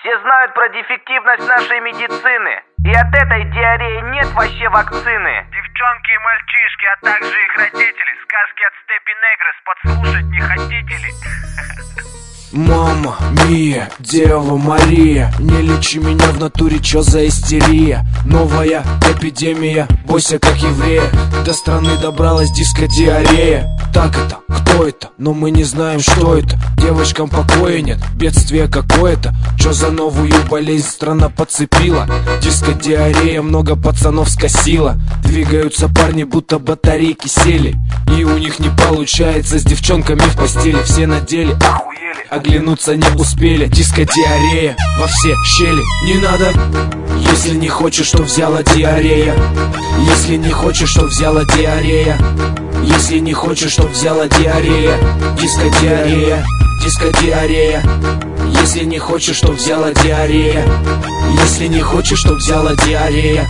Все знают про дефективность нашей медицины, и от этой диареи нет вообще вакцины. Девчонки и мальчишки, а также их родители, сказки от Степи Негрес подслушать не хотите ли? Мама Мия, Дева Мария, не лечи меня в натуре, чё за истерия? Новая эпидемия, бойся как еврея. До страны добралась дискодиарея. Так это, кто это? Но мы не знаем, что это. Девочкам покоя нет, бедствие какое-то. Чё за новую болезнь страна подцепила? Дискодиарея много пацанов скосила. Двигаются парни, будто батарейки сели, и у них не получается с девчонками в постели. Все на деле охуели, оглянуться не успели. Дискодиарея во все щели. Не надо, если не хочешь, что взяла диарея. Если не хочешь, что взяла диарея. Если не хочешь, что взяла диарея. Дискодиарея, дискодиарея. Если не хочешь, что взяла диарея. Если не хочешь, что взяла диарея.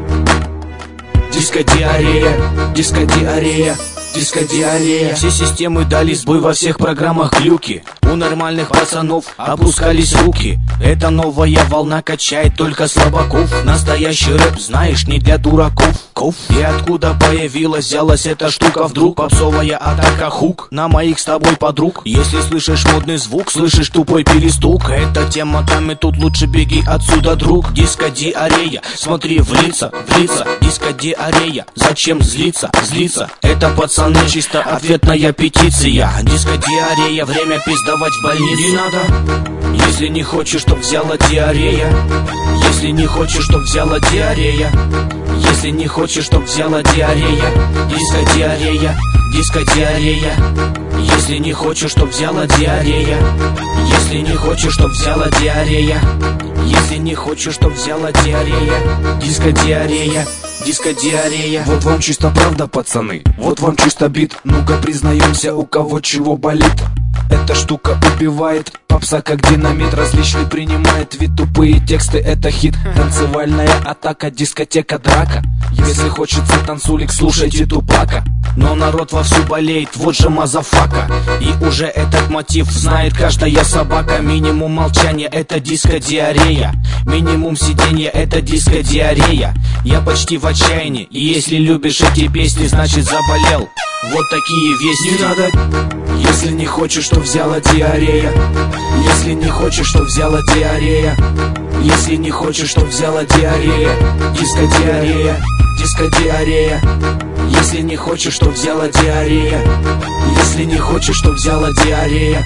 Дискодиарея, дискодиарея. Дискодиарея. Все системы дали сбой, во всех программах глюки. У нормальных пацанов опускались руки. Эта новая волна качает только слабаков. Настоящий рэп, знаешь, не для дураков. И откуда появилась, взялась эта штука вдруг? Попсовая атака хук на моих с тобой подруг. Если слышишь модный звук, слышишь тупой перестук, эта тема там и тут, лучше беги отсюда, друг. Дискодиарея, смотри в лица, дискодиарея. Зачем злиться, злиться? Это пацаны, чисто ответная петиция. Дискодиарея, время пиздовать в больницу. Не надо, если не хочешь, чтоб взяла диарея. Если не хочешь, чтоб взяла диарея. Если не хочешь, чтоб взяла диарея. Дискодиарея, дискодиарея. Если не хочешь, чтоб взяла диарея. Если не хочешь, чтоб взяла диарея. Если не хочешь, чтоб взяла диарея. Дискодиарея, дискодиарея. Вот вам чисто правда, пацаны, вот вам чисто бит. Ну-ка признаемся, у кого чего болит. Эта штука убивает, попса как динамит. Различный принимает вид, тупые тексты, это хит. Танцевальная атака, дискотека, драка. Если хочется танцулик, слушайте Тупака. Но народ вовсю болеет, вот же мазафака. И уже этот мотив знает каждая собака. Минимум молчания, это дискодиарея. Минимум сидения, это дискодиарея. Я почти в отчаянии, и если любишь эти песни, значит заболел. Вот такие вести. Не надо, если не хочешь, что взяла диарея. Если не хочешь, что взяла диарея. Если не хочешь, что взяла диарея. Дискодиарея, дискодиарея. Если не хочешь, что взяла диарея. Если не хочешь, что взяла диарея.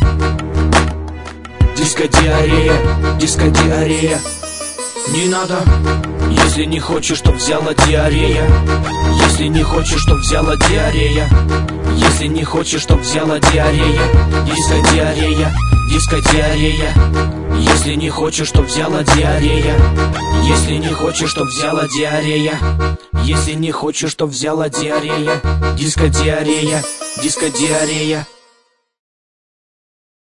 Дискодиарея, дискодиарея. Не надо, если не хочешь, чтоб взяла диарея. Если не хочешь, чтоб взяла диарея. Если не хочешь, чтоб взяла диарея. Дискодиарея, дискодиарея. Если не хочешь, чтоб взяла диарея. Если не хочешь, чтоб взяла диарея. Если не хочешь, чтоб взяла диарея. Дискодиарея, дискодиарея.